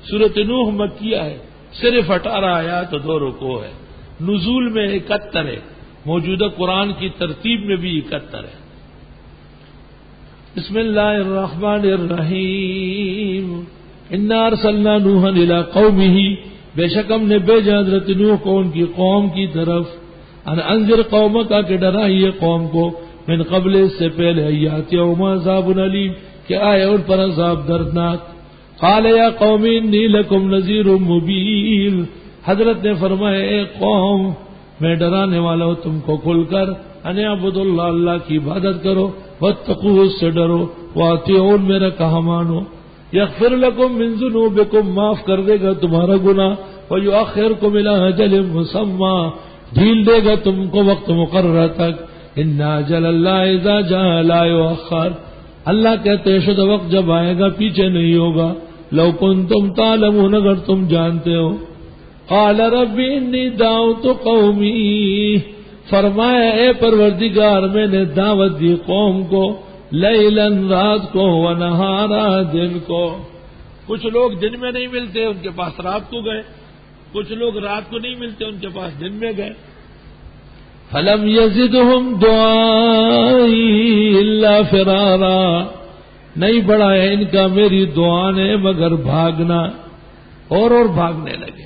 سورۃ نوح مکیہ ہے، صرف 18 آیات اور 2 رکوع ہے، نزول میں 71 ہے، موجودہ قرآن کی ترتیب میں بھی 71 ہے۔ بسم اللہ الرحمن الرحیم، انا ارسلنا نوحا الی قومہ، بے شک ہم نے بھیجا حضرت نوح کو ان کی قوم کی طرف، ان انذر قومک کہ ڈرائیے قوم کو، من قبل اس سے پہلے یاتیہم عذاب علیم کہ آئے ان پر عذاب دردناک۔ قال یا قوم انی لکم نذیر مبین، حضرت نے فرمایا اے قوم میں ڈرانے والا ہوں تم کو کھل کر، ان اعبدوا اللہ، اللہ کی عبادت کرو، واتقوہ اس سے ڈرو، واطیعون میرا کہا مانو، یغفر لکم من ذنوبکم معاف کر دے گا تمہارا گناہ، ویؤخرکم الی اجل مسمی ڈھیل دے گا تم کو وقت مقررہ تک، ان اجل اللہ اذا جاء لا یؤخر، اللہ کہتے ہیں شدہ وقت جب آئے گا پیچھے نہیں ہوگا، لو کنتم تعلمون اگر تم جانتے ہو۔ قال رب انی دعوت قومی، فرمایا اے پروردگار میں نے دعوت دی قوم کو، لیلاً رات کو، ونہارا دن کو۔ کچھ لوگ دن میں نہیں ملتے ان کے پاس رات کو گئے، کچھ لوگ رات کو نہیں ملتے ان کے پاس دن میں گئے۔ فلم یزدہم دعائی الا فرارا، نہیں بڑھا ہے ان کا میری دعا نے مگر بھاگنا، اور بھاگنے لگے۔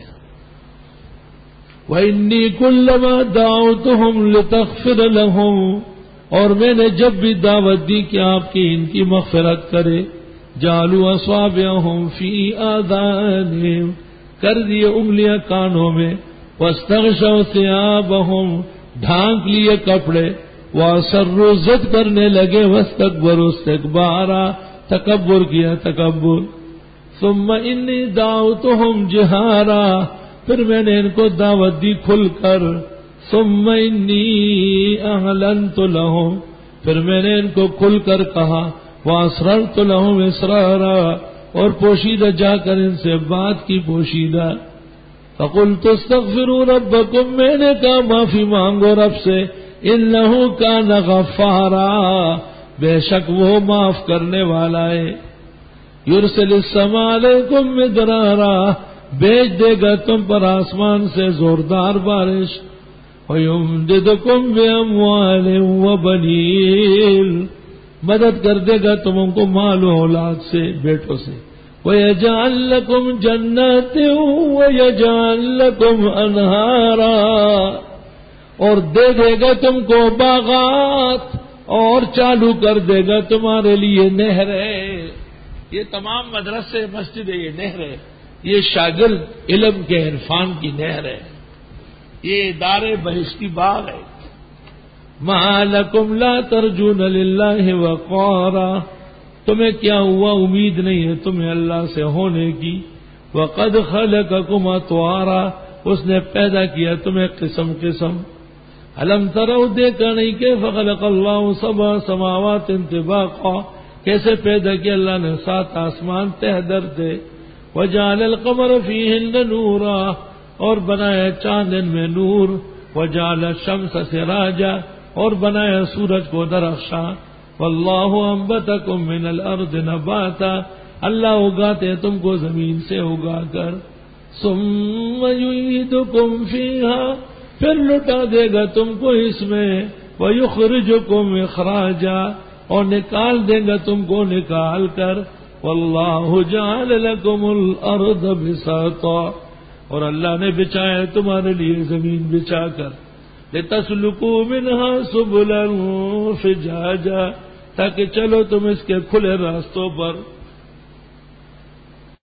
وَإِنِّي كُلَّمَا دَعَوْتُهُمْ لِتَغْفِرَ لَهُمْ، اور میں نے جب بھی دعوت دی کہ آپ کی ان کی مغفرت کرے، جَعَلُوا أَصَابِعَهُمْ فِي آذَانِهِمْ، کر دیے انگلیاں کانوں میں، وَاسْتَغْشَوْا ثِيَابَهُمْ، ڈھانک لیے کپڑے، وَأَصَرُّوا ضد کرنے لگے، وَاسْتَكْبَرُوا اسْتِكْبَارًا، تکبر کیا تکبر۔ ثُمَّ إِنِّي دَعَوْتُهُمْ جِهَارًا، پھر میں نے ان کو دعوت دی کھل کر، ثم انی اعلنت لهم، پھر میں نے ان کو کھل کر کہا، واسررت لهم اسرارا، اور پوشیدہ جا کر ان سے بات کی پوشیدہ۔ فقلت استغفروا ربکم، میں نے کہا معافی مانگو رب سے، انہ کان غفارا، بے شک وہ معاف کرنے والا ہے، یرسل السماء علیکم مدرارا، بھیج دے گا تم پر آسمان سے زوردار بارش، وَيُمْدِدُكُمْ بِأَمْوَالٍ وَبَنِينَ، مدد کر دے گا تم ان کو مال و اولاد سے، بیٹوں سے، وَيَجْعَلْ لَكُمْ جَنَّاتٍ وَيَجْعَلْ لَكُمْ أَنْهَارًا، اور دے دے گا تم کو باغات، اور چالو کر دے گا تمہارے لیے نہریں۔ یہ تمام مدرسے مسجد یہ نہریں، یہ شاگرد علم کے عرفان کی نہر ہے، یہ دار بہشتی باغ ہے۔ مَا لَكُمْ لَا تَرْجُونَ لِلَّهِ وَقَارًا، تمہیں کیا ہوا امید نہیں ہے تمہیں اللہ سے ہونے کی، وَقَدْ خَلَقَكُمْ أَطْوَارًا، اس نے پیدا کیا تمہیں قسم قسم۔ أَلَمْ تَرَوْا، دیکھا نہیں کہ فَخَلَقَ اللَّهُ سَبْعَ سَمَاوَاتٍ طِبَاقًا، کیسے پیدا کیا اللہ نے 7 آسمان تہ در تھے، وَجَعَلَ الْقَمَرَ فِيهِنَّ نُورًا، اور بنایا چاند ان میں نور، وَجَعَلَ الشَّمْسَ سِرَاجًا، اور بنایا سورج کو درخشاں، وَاللَّهُ أَنبَتَكُم مِّنَ الْأَرْضِ نَبَاتًا، اللہ اگاتے ہیں تم کو زمین سے اگا کر، ثُمَّ يُعِيدُكُمْ فِيهَا، پھر لٹا دے گا تم کو اس میں، وَيُخْرِجُكُمْ إِخْرَاجًا، اور نکال دے گا تم کو نکال کر، واللہ جعل لکم الارض بساطا، اور اللہ نے بچایا تمہارے لیے زمین بچا کر، لتسلکوا منہا سبلا فجاجا، تاکہ چلو تم اس کے کھلے راستوں پر،